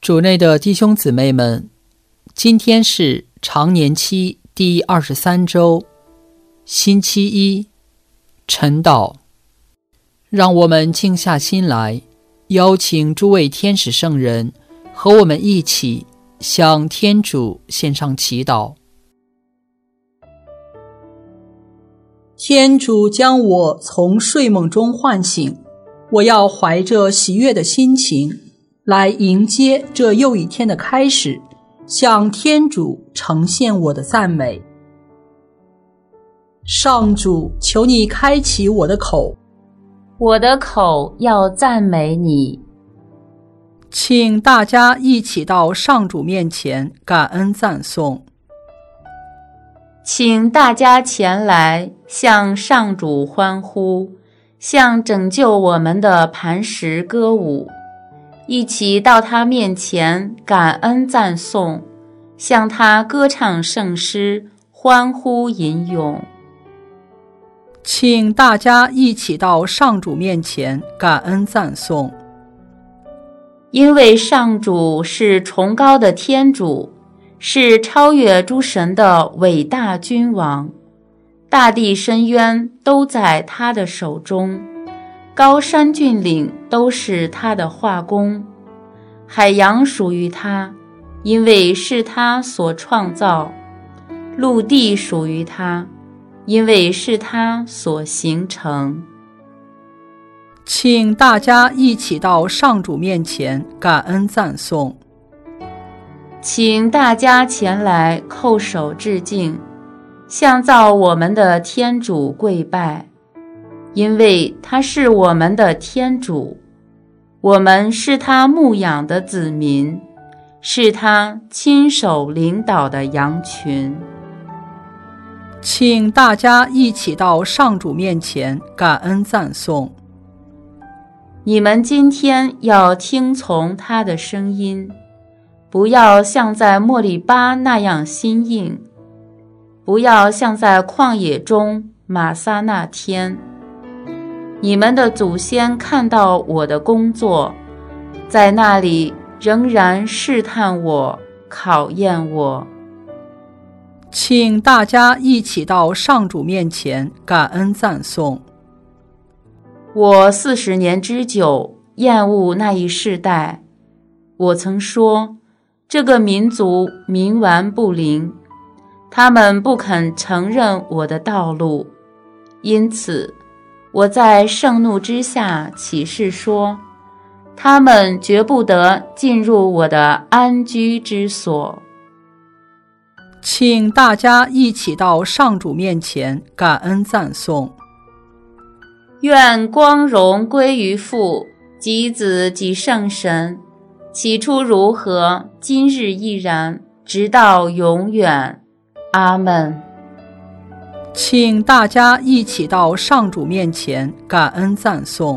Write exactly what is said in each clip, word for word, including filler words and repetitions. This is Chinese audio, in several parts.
主内的弟兄姊妹们，今天是常年期第二十三周，星期一，晨祷。让我们静下心来，邀请诸位天使圣人和我们一起向天主献上祈祷。天主将我从睡梦中唤醒，我要怀着喜悦的心情来迎接这又一天的开始，向天主呈现我的赞美。上主，求你开启我的口， 我的口要赞美你。 请大家一起到上主面前感恩赞颂。 请大家前来向上主欢呼，向拯救我们的磐石歌舞，一起到他面前感恩赞颂，向他歌唱圣诗，欢呼吟咏。 请大家一起到上主面前感恩赞颂。 因为上主是崇高的天主，是超越诸神的伟大君王，大地深渊都在他的手中，高山峻岭都是他的画工，海洋属于他，因为是他所创造，陆地属于他，因为是他所形成。 请大家一起到上主面前感恩赞颂。 请大家前来叩首致敬，向造我们的天主跪拜，因为他是我们的天主，我们是他牧养的子民，是他亲手领导的羊群。 请大家一起到上主面前感恩赞颂。 你们今天要听从他的声音，不要像在莫里巴那样心硬，不要像在旷野中玛撒那天。你们的祖先看到我的工作，在那里仍然试探我，考验我。 请大家一起到上主面前感恩赞颂。 我四十年之久厌恶那一世代，我曾说，这个民族冥顽不灵，他们不肯承认我的道路，因此我在盛怒之下起誓说，他们绝不得进入我的安居之所。 请大家一起到上主面前感恩赞颂。 愿光荣归于父及子及圣神，起初如何，今日亦然，直到永远。阿们。 请大家一起到上主面前感恩赞颂。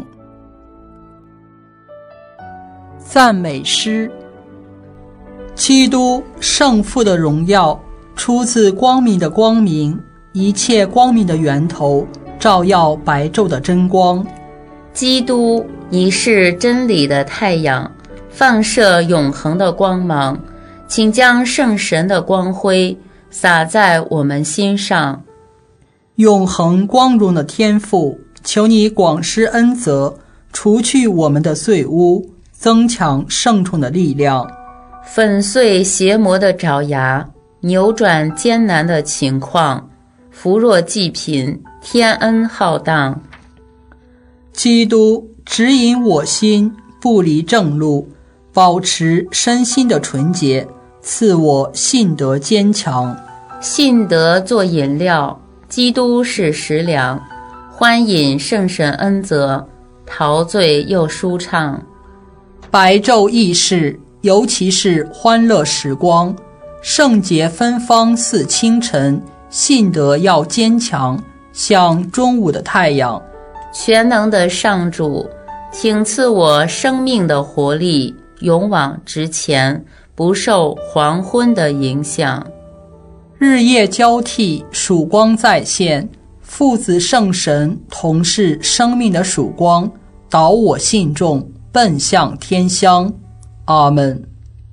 赞美诗。基督圣父的荣耀出自光明的光明，一切光明的源头，照耀白昼的真光。 基督，你是真理的太阳，放射永恒的光芒，请将圣神的光辉洒在我们心上。 永恒光荣的天父，求你广施恩泽，除去我们的罪污，增强圣宠的力量， 粉碎邪魔的爪牙，扭转艰难的情况，扶弱济贫，天恩浩荡。 基督指引我心，不离正路，保持身心的纯洁，赐我信德坚强。 信德做饮料，基督是食粮，欢饮圣神恩泽，陶醉又舒畅。 白昼易逝，尤其是欢乐时光，圣洁芬芳似清晨，信德要坚强，像中午的太阳。 全能的上主，请赐我生命的活力，勇往直前，不受黄昏的影响。 日夜交替，曙光再现，父子圣神同是生命的曙光，导我信众奔向天乡。阿们。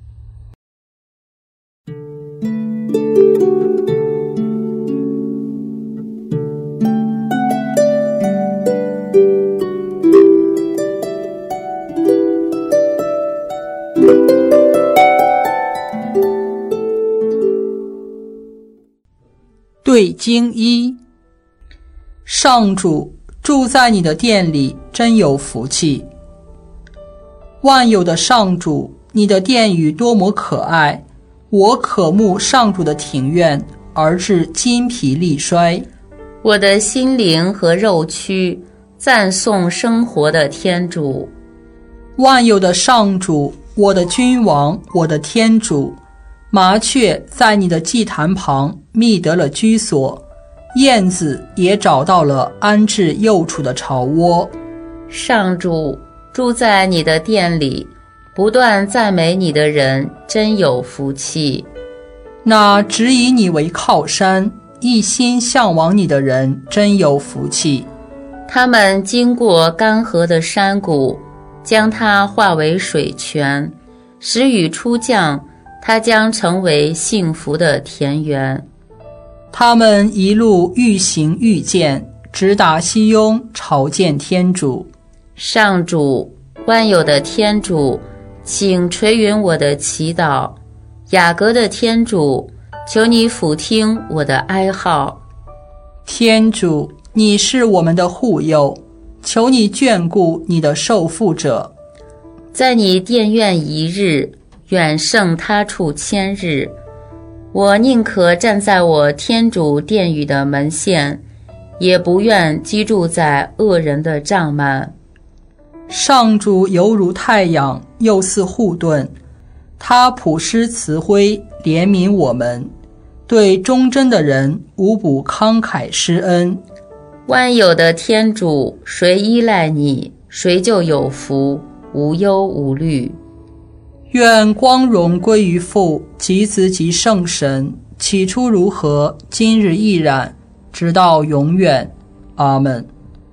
对经一，上主住在你的殿里，真有福气。万有的上主，你的殿宇多么可爱！我渴慕上主的庭院，而至筋疲力衰。 我的心灵和肉躯赞颂生活的天主。 万有的上主，我的君王，我的天主，麻雀在你的祭坛旁觅得了居所，燕子也找到了安置幼雏的巢窝。 上主住在你的殿里，不断赞美你的人真有福气。 那只以你为靠山，一心向往你的人真有福气。 他们经过干涸的山谷，将它化为水泉，时雨初降，它将成为幸福的田园。 他们一路愈行愈健，直达西雍朝见天主。 上主，万有的天主，请垂允我的祈祷。雅各的天主，求你俯听我的哀号。 天主，你是我们的护佑，求你眷顾你的受缚者。 在你殿院一日，远胜他处千日。我宁可站在我天主殿宇的门限，也不愿居住在恶人的帐幔。 上主犹如太阳，又似护盾，他普施慈辉，怜悯我们，对忠贞的人无不慷慨施恩。 万有的天主，谁依赖你，谁就有福，无忧无虑。 愿光荣归于父及子及圣神，起初如何，今日亦然，直到永远。阿们。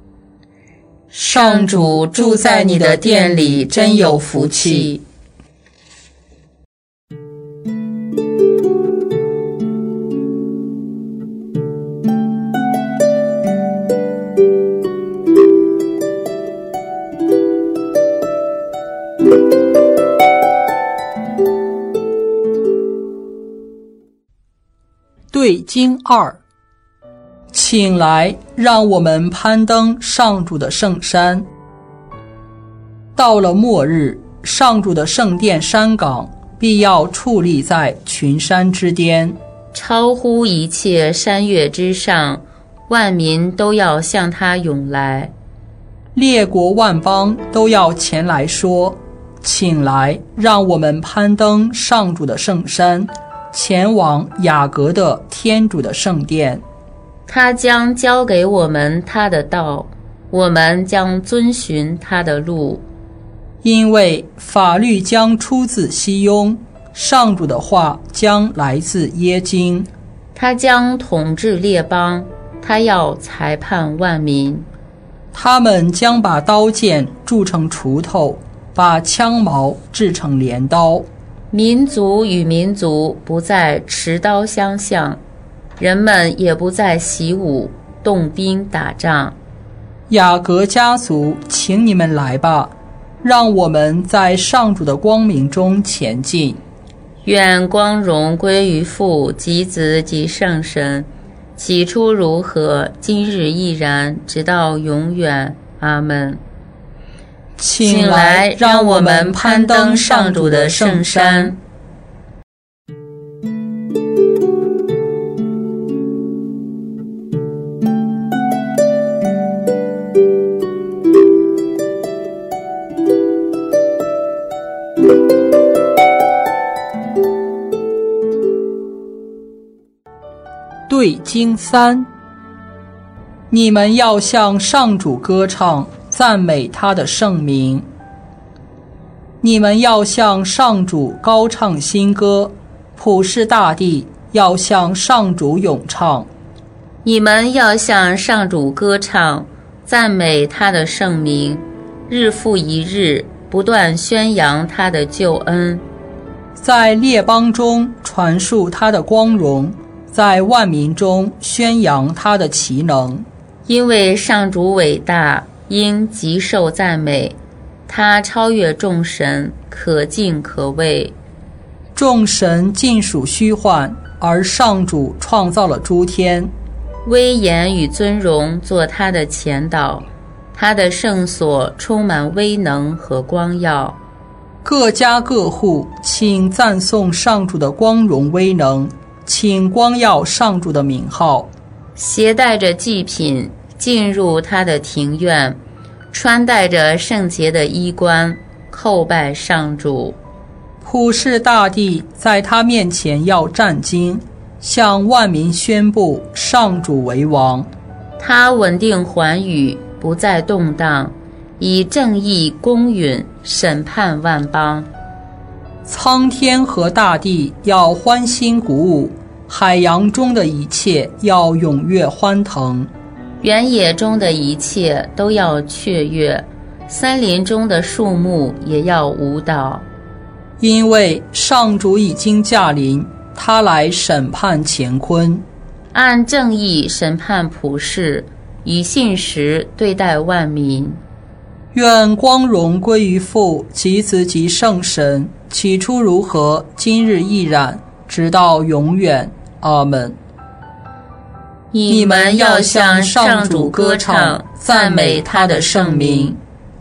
上主住在你的殿里，真有福气。 对经二，请来，让我们攀登上主的圣山。到了末日，上主的圣殿山岗必要矗立在群山之巅， 超乎一切山岳之上，万民都要向他涌来。 列国万邦都要前来说，请来，让我们攀登上主的圣山，前往雅各的天主的圣殿。 他将教给我们他的道，我们将遵循他的路。 因为法律将出自西雍，上主的话将来自耶京。 他将统治列邦，他要裁判万民。 他们将把刀剑铸成锄头，把枪矛制成镰刀。 民族与民族不再持刀相向，人们也不再习武动兵打仗。 雅各家族，请你们来吧，让我们在上主的光明中前进。 愿光荣归于父及子及圣神，起初如何，今日亦然，直到永远。阿们。 请来，让我们攀登上主的圣山。对经三，你们要向上主歌唱，赞美他的圣名。你们要向上主高唱新歌，普世大地要向上主咏唱。 你们要向上主歌唱，赞美他的圣名，日复一日，不断宣扬他的救恩。 在列邦中传述他的光荣，在万民中宣扬他的奇能。 因为上主伟大，应极受赞美，他超越众神，可敬可畏。 众神尽属虚幻，而上主创造了诸天。 威严与尊荣做他的前导，他的圣所充满威能和光耀。 各家各户，请赞颂上主的光荣威能，请光耀上主的名号。 携带着祭品进入他的庭院，穿戴着圣洁的衣冠，叩拜上主。 普世大地在他面前要战惊，向万民宣布上主为王。 他稳定寰宇，不再动荡，以正义公允审判万邦。 苍天和大地要欢欣鼓舞，海洋中的一切要踊跃欢腾。 原野中的一切都要雀跃，森林中的树木也要舞蹈。 因为上主已经驾临，他来审判乾坤， 按正义审判普世，以信实对待万民。 愿光荣归于父及子及圣神，起初如何，今日亦然，直到永远。阿们。 你们要向上主歌唱，赞美他的圣名。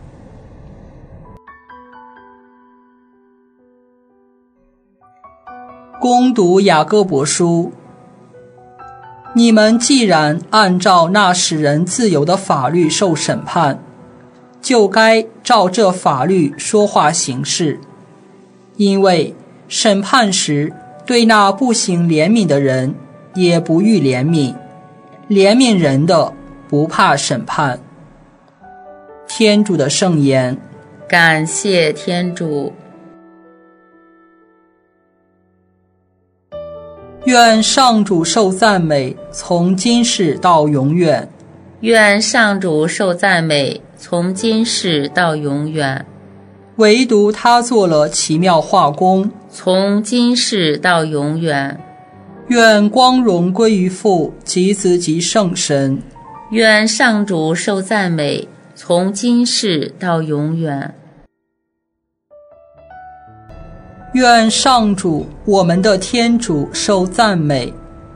攻读雅各伯书。你们既然按照那使人自由的法律受审判，就该照这法律说话行事。因为审判时，对那不行怜悯的人也不予怜悯，怜悯人的不怕审判。天主的圣言。 感谢天主。 愿上主受赞美，从今世到永远。 愿上主受赞美，从今世到永远。 唯独他做了奇妙化工， 从今世到永远。 愿光荣归于父及子及圣神。 愿上主受赞美，从今世到永远。 愿上主，我们的天主受赞美。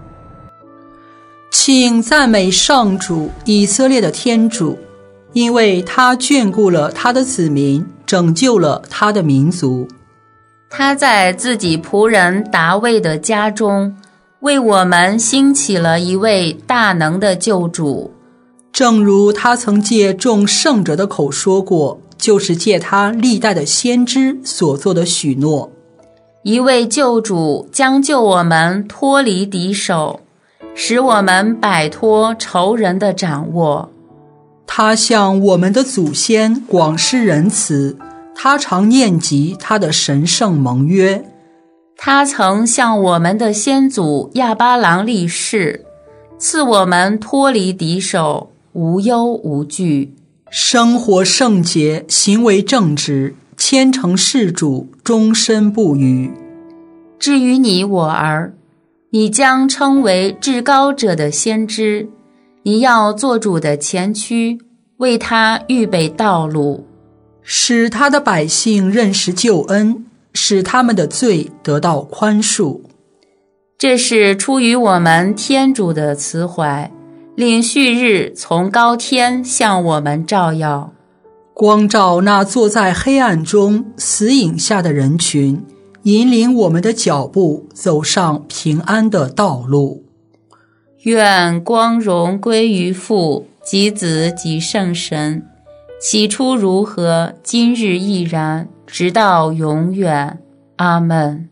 请赞美上主，以色列的天主，因为他眷顾了他的子民，拯救了他的民族。 他在自己仆人达味的家中，为我们兴起了一位大能的救主。 正如他曾借众圣者的口说过，就是借他历代的先知所做的许诺。 一位救主将救我们脱离敌手，使我们摆脱仇人的掌握。 他向我们的祖先广施仁慈，他常念及他的神圣盟约。 他曾向我们的先祖亚巴郎立誓，赐我们脱离敌手，无忧无惧， 生活圣洁，行为正直，虔诚事主，终身不渝。 至于你我儿，你将称为至高者的先知，你要做主的前驱，为他预备道路， 使他的百姓认识救恩，使他们的罪得到宽恕。 这是出于我们天主的慈怀，领旭日从高天向我们照耀， 光照那坐在黑暗中死影下的人群，引领我们的脚步走上平安的道路。 愿光荣归于父及子及圣神，起初如何，今日亦然，直到永远。阿们。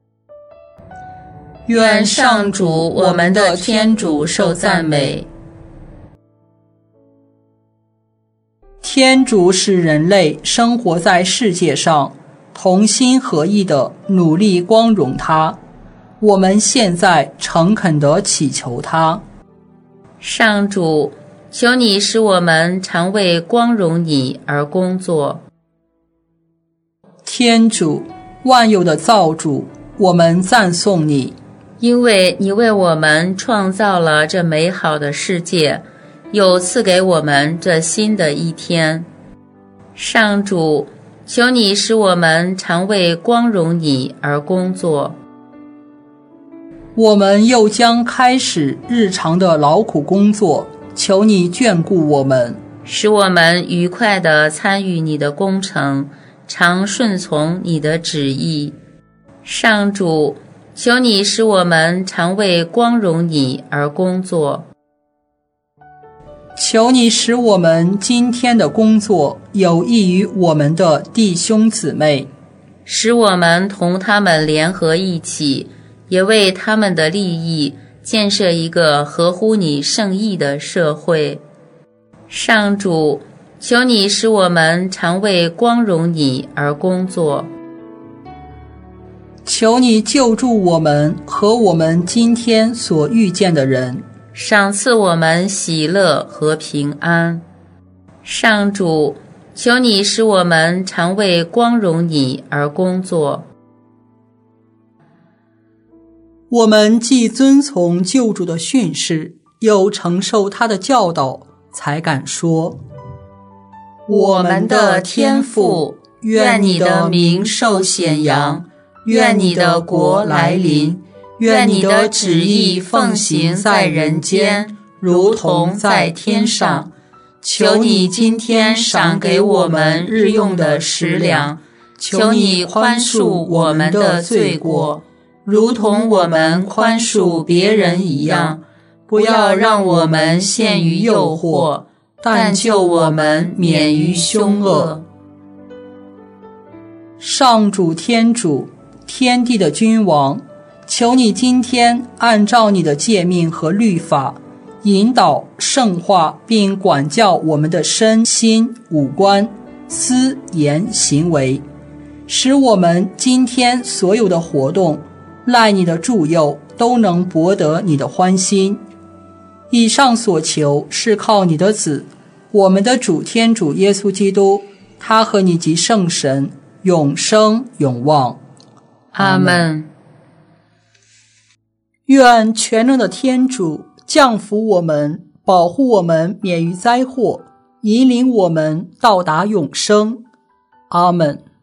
愿上主我们的天主受赞美。 天主使人类生活在世界上，同心合意地努力光荣他。我们现在诚恳地祈求他。 上主，求你使我们常为光荣你而工作。 天主， 万有的造主，我们赞颂你， 因为你为我们创造了这美好的世界，又赐给我们这新的一天。上主，求你使我们常为光荣你而工作。 我们又将开始日常的劳苦工作，求你眷顾我们， 使我们愉快地参与你的工程，常顺从你的旨意。上主，求你使我们常为光荣你而工作。 求你使我们今天的工作有益于我们的弟兄姊妹， 使我们同他们联合一起，也为他们的利益建设一个合乎你圣意的社会。上主，求你使我们常为光荣你而工作。 求你救助我们和我们今天所遇见的人， 赏赐我们喜乐和平安。上主，求你使我们常为光荣你而工作。 我们既遵从救主的训示，又承受他的教导，才敢说： 我们的天父，愿你的名受显扬，愿你的国来临，愿你的旨意奉行在人间，如同在天上。求你今天赏给我们日用的食粮，求你宽恕我们的罪过，如同我们宽恕别人一样。不要让我们陷于诱惑，但救我们免于凶恶。 上主天主，天地的君王，求你今天按照你的诫命和律法，引导圣化并管教我们的身心五官思言行为，使我们今天所有的活动赖你的助佑，都能博得你的欢心。以上所求是靠你的子，我们的主天主耶稣基督，他和你及圣神永生永望。 阿们。 愿全能的天主降福我们，保护我们免于灾祸，引领我们到达永生。阿们。